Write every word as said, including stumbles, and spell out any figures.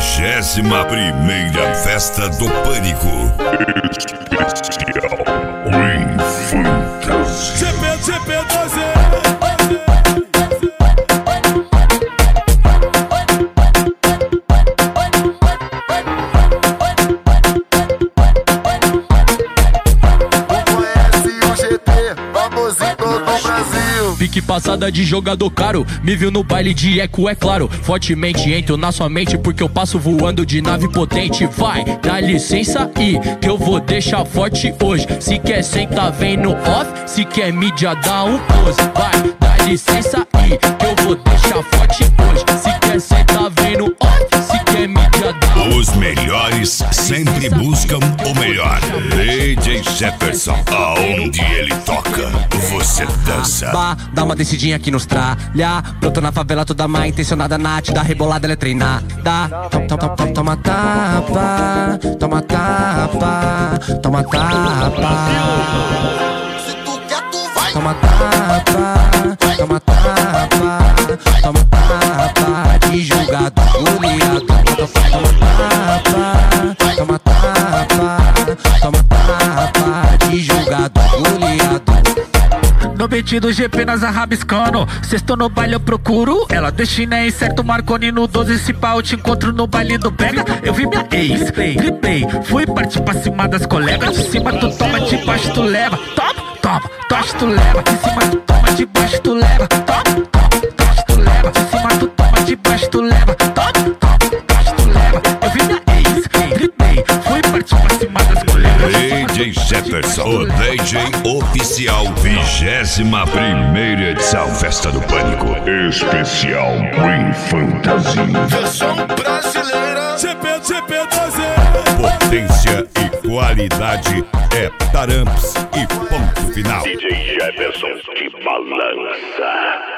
Vigésima primeira Festa do Pânico. Especial Green Fantasy. G P, G P doze. Pique passada de jogador caro, me viu no baile de eco, é claro. Fortemente entro na sua mente porque eu passo voando de nave potente. Vai, dá licença aí, que eu vou deixar forte hoje. Se quer sentar, vem no off, se quer mídia, dá um pose. Vai, dá licença aí, que eu vou deixar forte hoje. Se quer sentar, vem no off, se quer mídia, dá um pose. Os melhores sempre buscam o melhor. D J Jefferson, aonde ele toca, você dança. Bah, dá uma descidinha aqui nos tralha. Brotou na favela toda má intencionada, Nath. Da rebolada ela é treinada. Toma, toma, toma, toma tapa. Toma tapa. Toma tapa. Toma tapa. Toma tapa. Toma tapa. De julgador goleado. Toma tapa. Toma tapa. Toma tapa. De julgador goleado. No beat do G P nós arrabiscando. Sextou no baile eu procuro ela. Destina incerto, Marconi no doze. Se pá eu te encontro no baile do Pega. Eu vi minha ex, tripei. Fui partir pra cima das colegas. De cima tu toma, de baixo tu leva. Toma, toma, tocha tu leva. De cima tu toma, de baixo tu leva. Toma, toma, tocha tu leva. De cima tu toma, de baixo tu leva. Toma, toma, tocha tu leva. Eu vi minha ex, tripei. Fui partir pra cima das colegas. D J Jefferson, o D J oficial. Vigésima primeira edição Festa do Pânico. Especial Green Fantasy. Versão brasileira. G P, G P doze. Potência e qualidade é Taramps e ponto final. D J Jefferson que balança.